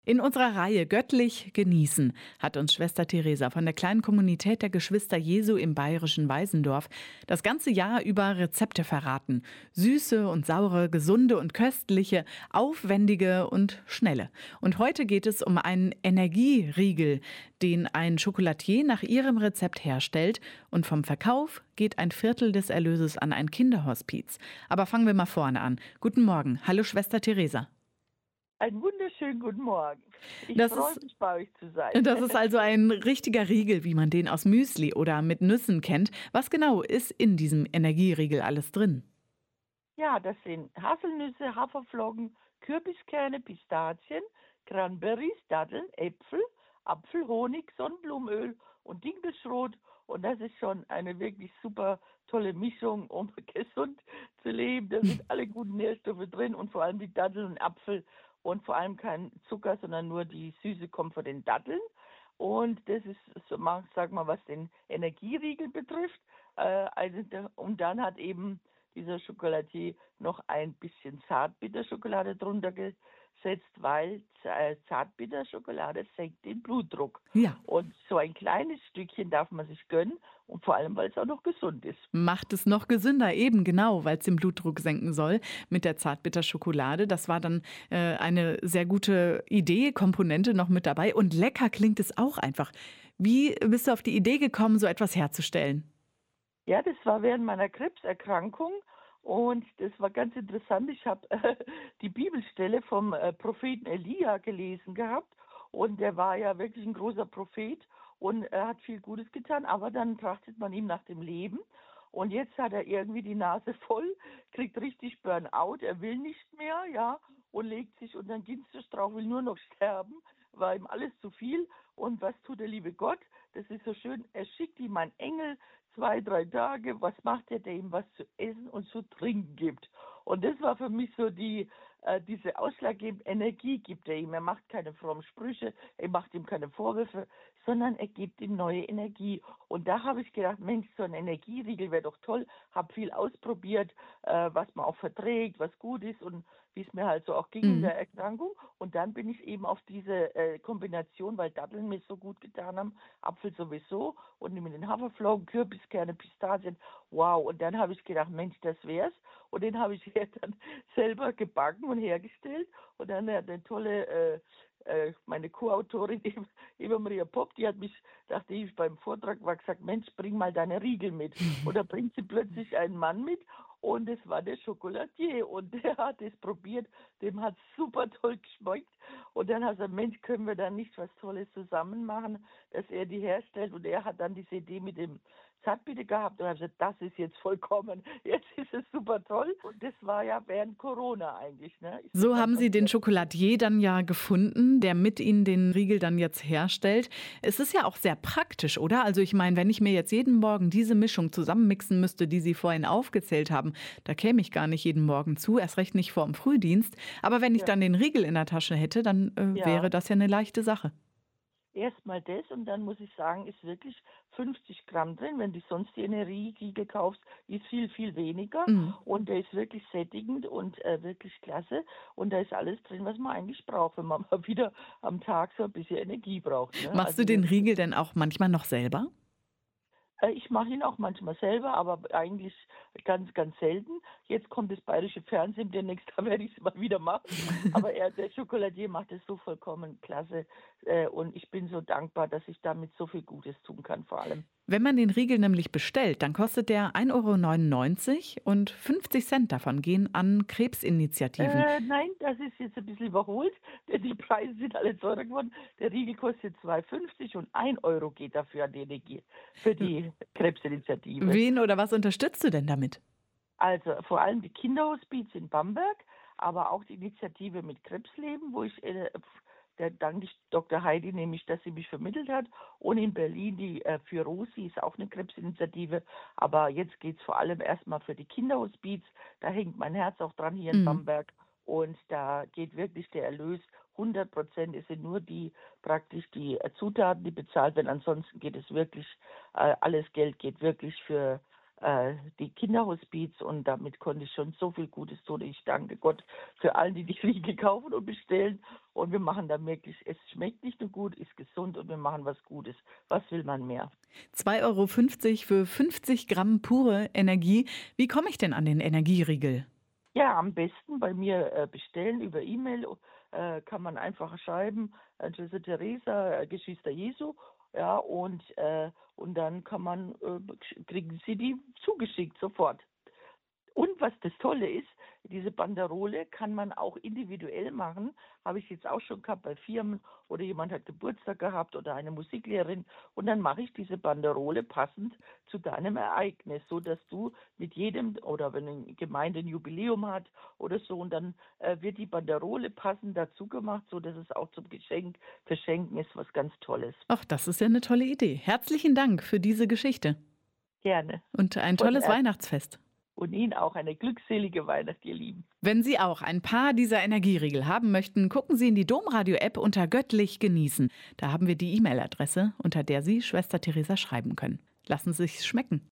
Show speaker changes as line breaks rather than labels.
In unserer Reihe Göttlich genießen hat uns Schwester Theresa von der kleinen Kommunität der Geschwister Jesu im bayerischen Weisendorf das ganze Jahr über Rezepte verraten. Süße und saure, gesunde und köstliche, aufwendige und schnelle. Und heute geht es um einen Energieriegel, den ein Chocolatier nach ihrem Rezept herstellt. Und vom Verkauf geht ein Viertel des Erlöses an ein Kinderhospiz. Aber fangen wir mal vorne an. Guten Morgen. Hallo Schwester Theresa.
Einen wunderschönen guten Morgen. Ich
Das
freue
ist
mich, bei euch zu sein.
Das ist also ein richtiger Riegel, wie man den aus Müsli oder mit Nüssen kennt. Was genau ist in diesem Energieriegel alles drin?
Ja, das sind Haselnüsse, Haferflocken, Kürbiskerne, Pistazien, Cranberries, Datteln, Äpfel, Apfelhonig, Sonnenblumenöl und Dinkelschrot. Und das ist schon eine wirklich super tolle Mischung, um gesund zu leben. Da sind alle guten Nährstoffe drin und vor allem die Datteln und Apfel und vor allem kein Zucker, sondern nur die Süße kommt von den Datteln. Und das ist, so, sag mal, was den Energieriegel betrifft. Und dann hat eben dieser Chocolatier noch ein bisschen Zartbitterschokolade drunter gesetzt, weil Zartbitterschokolade senkt den Blutdruck.
Ja,
Und so ein kleines Stückchen darf man sich gönnen und vor allem, weil es auch noch gesund ist.
macht es noch gesünder, eben genau, weil es den Blutdruck senken soll mit der Zartbitterschokolade. Das war dann eine sehr gute Idee, Komponente noch mit dabei. Und lecker klingt es auch einfach. Wie bist du auf die Idee gekommen, so etwas herzustellen?
Ja, das war während meiner Krebserkrankung und das war ganz interessant. Ich habe die Bibelstelle vom Propheten Elia gelesen gehabt und der war ja wirklich ein großer Prophet und er hat viel Gutes getan, aber dann trachtet man ihm nach dem Leben und jetzt hat er irgendwie die Nase voll, kriegt richtig Burnout, er will nicht mehr, ja, und legt sich unter den Ginsterstrauch, will nur noch sterben, war ihm alles zu viel. Und was tut der liebe Gott? Das ist so schön, er schickt ihm einen Engel, 2, 3 Tage, was macht er, der ihm was zu essen und zu trinken gibt. Und das war für mich so diese ausschlaggebende Energie gibt er ihm. Er macht keine frommen Sprüche, er macht ihm keine Vorwürfe, sondern er gibt ihm neue Energie. Und da habe ich gedacht, Mensch, so ein Energieriegel wäre doch toll. Habe viel ausprobiert, was man auch verträgt, was gut ist und wie es mir halt so auch ging in
Mhm.
der Erkrankung. Und dann bin ich eben auf diese Kombination, weil Datteln mir so gut getan haben, Apfel sowieso und mit den Haferflocken, Kürbiskerne, Pistazien. Wow, und dann habe ich gedacht, Mensch, das wär's. Und den habe ich ja dann selber gebacken und hergestellt. Und dann hat eine tolle, meine Co-Autorin Eva Maria Popp, die hat mich, nachdem ich beim Vortrag war, gesagt, Mensch, bring mal deine Riegel mit. Und da bringt sie plötzlich einen Mann mit und es war der Chocolatier und der hat es probiert, dem hat super toll geschmeckt und dann hat er gesagt, Mensch, können wir da nicht was Tolles zusammen machen, dass er die herstellt und er hat dann diese Idee mit dem Zartbitter gehabt und hat gesagt, das ist jetzt vollkommen, jetzt ist es super toll und das war ja während Corona eigentlich, ne? Ist das
So
dann
haben Sie den
passiert.
Chocolatier dann ja gefunden, der mit Ihnen den Riegel dann jetzt herstellt. Es ist ja auch sehr praktisch, oder? Also ich meine, wenn ich mir jetzt jeden Morgen diese Mischung zusammenmixen müsste, die Sie vorhin aufgezählt haben, da käme ich gar nicht jeden Morgen zu, erst recht nicht vor dem Frühdienst. Aber wenn ich
Ja,
dann den Riegel in der Tasche hätte, dann wäre
ja.
das ja eine leichte Sache.
Erstmal das und dann muss ich sagen, ist wirklich 50 Gramm drin. Wenn du sonst die Energieriegel kaufst, ist viel, viel weniger.
Mhm.
Und der ist wirklich sättigend und wirklich klasse. Und da ist alles drin, was man eigentlich braucht, wenn man mal wieder am Tag so ein bisschen Energie braucht. Ne?
Machst du
Also
den
das
Riegel denn auch manchmal noch selber?
ich mache ihn auch manchmal selber, aber eigentlich ganz, ganz selten. Jetzt kommt das bayerische Fernsehen, demnächst da werde ich es mal wieder machen. Aber der Chocolatier macht es so vollkommen klasse. Und ich bin so dankbar, dass ich damit so viel Gutes tun kann, vor allem.
Wenn man den Riegel nämlich bestellt, dann kostet der 1,99 € und 50 Cent davon gehen an Krebsinitiativen.
Nein, das ist jetzt ein bisschen überholt, denn die Preise sind alle teurer geworden. Der Riegel kostet 2,50 und 1 € geht dafür an die Energie für die Krebsinitiative.
Wen oder was unterstützt du denn damit?
Also vor allem die Kinderhospiz in Bamberg, aber auch die Initiative mit Krebsleben, wo ich, da danke ich Dr. Heidi nämlich, dass sie mich vermittelt hat. Und in Berlin die für Rosi ist auch eine Krebsinitiative. Aber jetzt geht es vor allem erstmal für die Kinderhospiz. Da hängt mein Herz auch dran hier in
Mhm.
Bamberg. Und da geht wirklich der Erlös 100%. Es sind nur die praktisch die Zutaten, die bezahlt werden. Ansonsten geht es wirklich, alles Geld geht wirklich für die Kinderhospiz und damit konnte ich schon so viel Gutes tun. Ich danke Gott für allen, die die Riegel kaufen und bestellen. Und wir machen da wirklich, es schmeckt nicht nur gut, ist gesund und wir machen was Gutes. Was will man mehr?
2,50 € für 50 Gramm pure Energie. Wie komme ich denn an den Energieriegel?
Ja, am besten bei mir bestellen über E-Mail, kann man einfach schreiben, Schwester Theresa, Geschwister Jesu, ja, und dann kriegen Sie die zugeschickt sofort. Und was das Tolle ist, diese Banderole kann man auch individuell machen. Habe ich jetzt auch schon gehabt bei Firmen oder jemand hat Geburtstag gehabt oder eine Musiklehrerin. Und dann mache ich diese Banderole passend zu deinem Ereignis, so dass du mit jedem oder wenn eine Gemeinde ein Jubiläum hat oder so, und dann wird die Banderole passend dazu gemacht, so dass es auch zum Verschenken ist, was ganz Tolles.
Ach, das ist ja eine tolle Idee. Herzlichen Dank für diese Geschichte
Gerne.
und ein
Von
tolles
Herzen.
Weihnachtsfest.
Und Ihnen auch eine glückselige Weihnacht, ihr Lieben.
Wenn Sie auch ein paar dieser Energieriegel haben möchten, gucken Sie in die Domradio-App unter Göttlich genießen. Da haben wir die E-Mail-Adresse, unter der Sie Schwester Theresa schreiben können. Lassen Sie sich's schmecken.